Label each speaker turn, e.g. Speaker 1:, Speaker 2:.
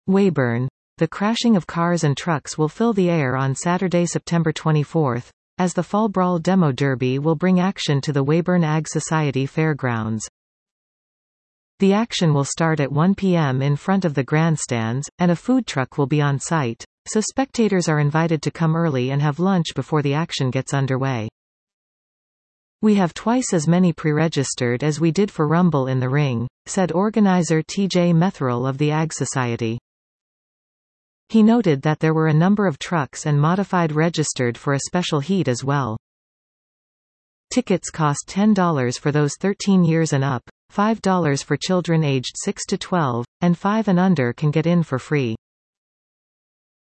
Speaker 1: Weyburn. The crashing of cars and trucks will fill the air on Saturday, September 24, as the Fall Brawl Demo Derby will bring action to the Weyburn Ag Society Fairgrounds. The action will start at 1 p.m. in front of the grandstands, and a food truck will be on site, so spectators are invited to come early and have lunch before the action gets underway. "We have twice as many pre-registered as we did for Rumble in the Ring," said organizer T.J. Metherell of the Ag Society. He noted that there were a number of trucks and modified registered for a special heat as well. Tickets cost $10 for those 13 years and up, $5 for children aged 6 to 12, and 5 and under can get in for free.